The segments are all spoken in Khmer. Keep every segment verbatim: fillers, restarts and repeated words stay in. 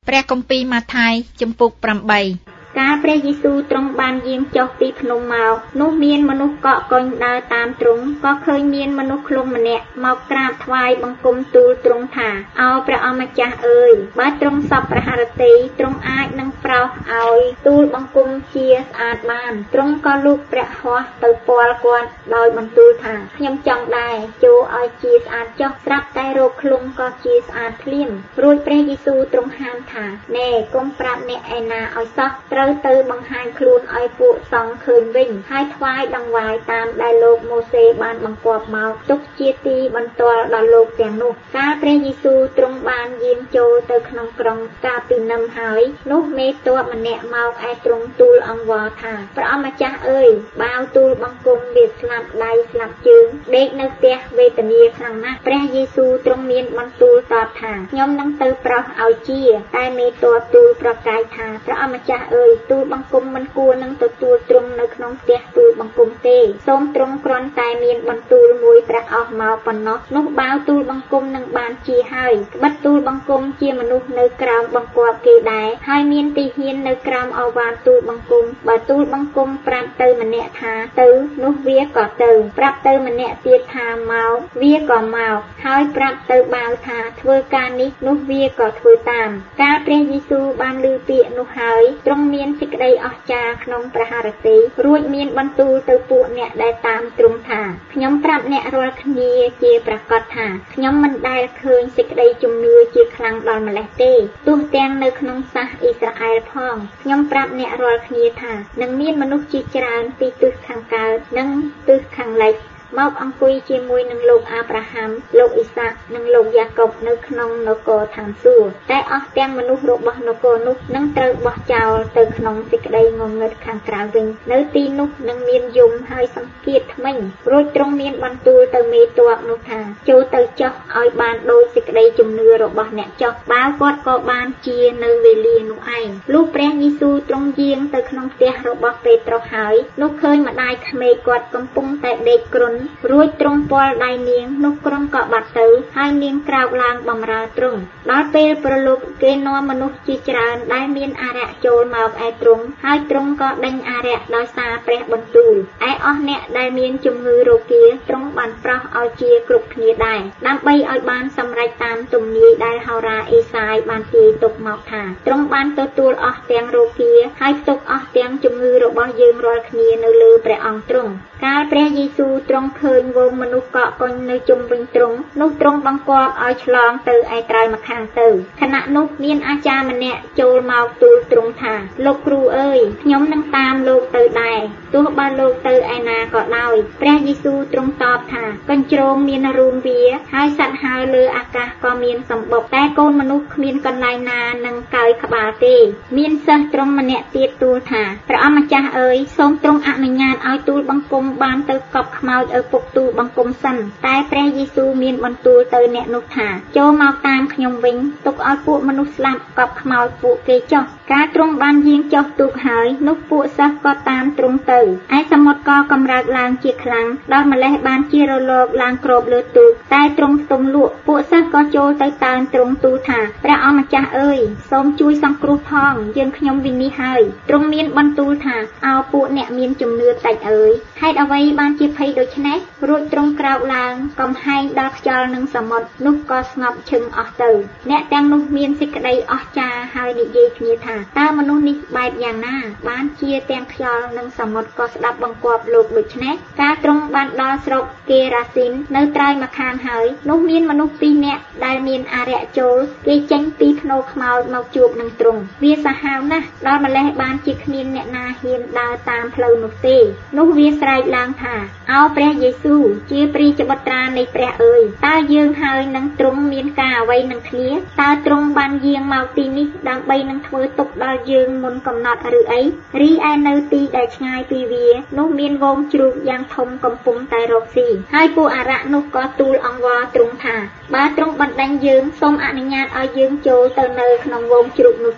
ព្រះគម្ពីរម៉ាថាយជំពូកប្រាំបីកាលព្រះយេស៊ូវទ្រង់បានយាងចុះពីភ្នំមកនោះមានមនុស្សកក់កុញដើរតាមទ្រង់ក៏ឃើញមានមនុស្សឃ្លុំម្នាក់មកក្រាបថ្វាយបង្គំទូលទ្រង់ថាអោព្រះអម្ចាស់អើយបើទ្រង់សពព្រះハរតីទ្រង់អាចនឹងប្រោសឲ្យទូលបង្គំជាស្អាតបានទ្រង់ក៏លូកព្រះហស្ថទៅពាល់គាត់ដោយបន្ទូលថាខ្ញុំចង់ដែរចូលឲ្យជាស្អាតចុះស្រាប់តែរោគឃ្លុំក៏ជាស្អាតភ្លាមរួចព្រះយេស៊ូវទ្រង់ហាមថាណែកុំប្រាប់អ្នកឯណាឲ្យសោះត្រូវទៅបង្ហាញខ្លួនឲ្យពួកសង្ឃឃើញវិញហើយថ្វាយដង្វាយតាមដែលលោកម៉ូសេបានបង្គាប់មកទុកជាទីបន្ទាល់ដល់លោកទាំងនោះកាលព្រះយេស៊ូវទ្រង់បានយាងចូលទៅក្នុងក្រុងកាពីនឹមហើយនោះមេទ័ពម្នាក់មកឯទ្រង់ទូលអង្វរថាព្រះអម្ចាស់អើយបាវទូលបង្គំវាស្លាប់ដៃស្លាប់ជើងដេកនៅផ្ទះវេទនាខ្លាំងណាស់ព្រះយេស៊ូវទ្រង់មានបន្ទូលតបថាខ្ញុំនឹងទៅប្រោសឲ្យជាតែមេទ័ពទូលប្រកាយថាព្រះអម្ចាស់អើយទូលបង្គំមិនគួរនឹងទទួលទ្រង់នៅក្នុងផ្ទះទូលបង្គំទេសូមទ្រង់គ្រាន់តែមានបន្ទូលមួយព្រះអស់មកប៉ុណ្ណោះនោះបាវទូលបង្គំនឹងបានជាហើយក្បិតទូលបង្គំជាមនុស្សនៅក្រោមបង្គាប់គេដែរហើយមានទីហ៊ាននៅក្រោមអវាទទូលបង្គំបើទូលបង្គំប្រាប់ទៅម្នាក់ថាទៅនោះវាក៏ទៅប្រាប់ទៅម្នាក់ទៀតថាមកវាក៏មកហើយប្រាប់ទៅបាវថាធ្វើការនេះនោះវាក៏ធ្វើតាមកាលព្រះយេស៊ូវបានឮពាក្យនោះហើយទ្រង់មានសេចក្តីអស្ចារ្យក្នុងព្រះハរតីរួចមានបន្ទូលទៅពួកអ្នកដែលតាមទ្រង់ថាខ្ញុំប្រាប់អ្នករាល់គ្នាជាប្រកាសថាខ្ញុំមិនដែលឃើញសេចក្តីជំនឿជាខ្លាំងដល់ម្លេះទេទោះទាំងនៅក្នុងសាសអ៊ីស្រាអែលផងខ្ញុំប្រាប់អ្នករាល់គ្នាថានឹងមានមនុស្សជាច្រើនពីទិសខាងកើតនិងទិសខាងលិចមកអង្គុយជាមួយនឹងលោកអាប់រ៉ាហាំលោកអ៊ីសាក់និងលោកយ៉ាកុបនៅក្នុងនគរឋានសួគ៌តែអស់ទាំងមនុស្សរបស់នគរនោះនឹងត្រូវបោះចោលទៅក្នុងសេចក្តីងងឹតខាងក្រៅវិញនៅទីនោះនឹងមានយំហើយសង្កៀតថ្មិញរួចទ្រង់មានបន្ទូលទៅមេទ័ពនោះថាចូលទៅចុះឲ្យបានដូចសេចក្តីជំនឿរបស់អ្នកចុះបើគាត់ក៏បានជានៅវេលានោះឯងលុះព្រះយេស៊ូវទ្រង់យាងទៅក្នុងផ្ទះរបស់ពេត្រុសហើយនោះឃើញម្ដាយក្មេកគាត់កំពុងតែដេកគ្រុនរួចទ្រង់ពាល់ដៃនាងនោះក្រុមក៏បាត់ទៅហើយនាងក្រោកឡើងបម្រើទ្រង់ដល់ពេលប្រលប់គេនាំមនុស្សជាច្រើនដែលមានអារក្សចូលមកឯទ្រង់ហើយទ្រង់ក៏ដេញអារក្សដោយសារព្រះបន្ទូលឯអស់អ្នកដែលមានជំងឺរោគាទ្រង់បានប្រោសឲ្យជាគ្រប់គ្នាដែរដើម្បីឲ្យបានសម្រេចតាមទំនាយដែលហោរាអេសាយបានទាយទុកមកថាទ្រង់បានទទួលអស់ទាំងរោគាហើយផ្ទុកអស់ទាំងជំងឺរបស់យើងរាល់គ្នានៅលើព្រះអង្គទ្រង់កាលព្រះយេស៊ូវទ្រង់ឃើញវងមនុស្សកក់កុញនៅជុំវិញទ្រង់នោះទ្រង់បង្គាប់ឲ្យឆ្លងទៅឯត្រើយម្ខាងទៅខណៈនោះមានអាចារ្យម្នាក់ចូលមកទូលទ្រង់ថាលោកគ្រូអើយខ្ញុំនឹងតាមលោកទៅដែរទោះបើលោកទៅឯណាក៏ដោយព្រះយេស៊ូវទ្រង់តបថាកញ្ជ្រោងមានរូងវាហើយសត្វហើរលើអាកាសក៏មានសម្បុកតែកូនមនុស្សគ្មានកន្លែងណានឹងកើយក្បាលទេមានសិស្សទ្រង់ម្នាក់ទៀតទូលថាព្រះអម្ចាស់អើយសូមទ្រង់អនុញ្ញាតឲ្យទូលបង្គំបានទៅកប់ខ្មោចឪពុកទូលបង្គំសិនតែព្រះយេស៊ូវមានបន្ទូលទៅអ្នកនោះថាចូលមកតាមខ្ញុំវិញទុកឲ្យពួកមនុស្សស្លាប់កប់ខ្មោចពួកគេចុះការទ្រង់បានយាងចុះទូកហើយនោះពួកសិស្សក៏តាមទ្រង់ទៅឯសមុទ្រក៏កម្រើកឡើងជាខ្លាំងដល់ម្លេះបានជារលកឡើងគ្របលើទូកតែទ្រង់ស្ទុំលក់ពួកសិស្សក៏ចូលទៅតើនទ្រង់ទូលថាព្រះអម្ចាស់អើយសូមជួយសង្គ្រោះផងយើងខ្ញុំវិនិច្ឆ័យហើយទ្រង់មានបន្ទូលថាអោពួកអ្នកមានជំនឿតិចអើយហេតុអ្វីបានជាភ័យដូច្នេះរួចទ្រង់ក្រោកឡើងកំហែងដល់ខ្យល់និងសមុទ្រនោះក៏ស្ងប់ឈឹងអស់ទៅអ្នកទាំងនោះមានសេចក្តីអស្ចារ្យហើយនិយាយគ្នាថាតើមនុស្សនេះបែបយ៉ាងណាបានជាទាំងខ្យល់និងសមុទ្រក៏ស្ដាប់បង្គាប់លោកដូច្នេះកាលទ្រង់បានដល់ស្រុកកេរ៉ាស៊ីននៅត្រើយម្ខាងហើយនោះមានមនុស្សពីរនាក់ដែលមានអារក្សចូលគេចេញពីភ្នូរខ្មោចមកជួបនឹងទ្រង់វាសាហាវណាស់ដល់ម្លេះបានជាគ្មានអ្នកណាហ៊ានដើរតាមផ្លូវនោះទេនោះវាស្រែកឡើងថាអោព្រះយេស៊ូវជាព្រាជបុត្រានៃព្រះអើយតើយើងហើយនឹងទ្រង់មានការអ្វីនឹងគ្នាតើទ្រង់បានយាងមកទីនេះដើម្បីនឹងធ្វើទុកដល់យើងមុនកំណត់ឬអីរីឯនៅទីដែលឆ្ងាយពីវានោះមានវងជ្រូកយ៉ាងធំកំពុងតែរកស៊ីហើយពួកអារក្សនោះក៏ទូលអង្វរទ្រង់ថាបើទ្រង់បណ្ដេញយើងសូមអនុញ្ញាតឲ្យយើងចូលទៅនៅក្នុងវងជ្រូកនោះចុះ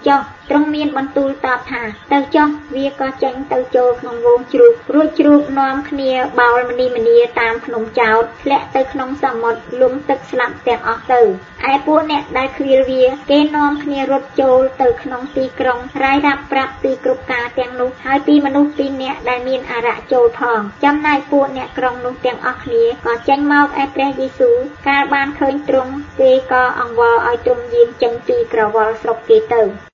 ទ្រង់មានបន្ទូលតបថាទៅចុះវាក៏ចេញទៅចូលក្នុងវងជ្រូករួចជ្រូកនាំគ្នាបោលមនីមនីតាមភ្នំចោតធ្លាក់ទៅក្នុងសមុទ្រលំទឹកស្លាប់ទាំងអស់ទៅឯពួកអ្នកដែលឃ្វាលវាគេនាំគ្នារត់ចូលទៅក្នុងទីក្រុងរាយរាប់ប្រាប់ពីគ្រប់ការទាំងនោះហើយពីមនុស្សពីរនាក់ដែលមានអារក្សចូលផងចំណែកពួកអ្នកក្រុងនោះទាំងអស់គ្នាក៏ចេញមកឯព្រះយេស៊ូវកាលបានឃើញទ្រង់គេក៏អង្វរឲ្យទ្រង់យាងចេញពីក្រវិលស្រុកគេទៅ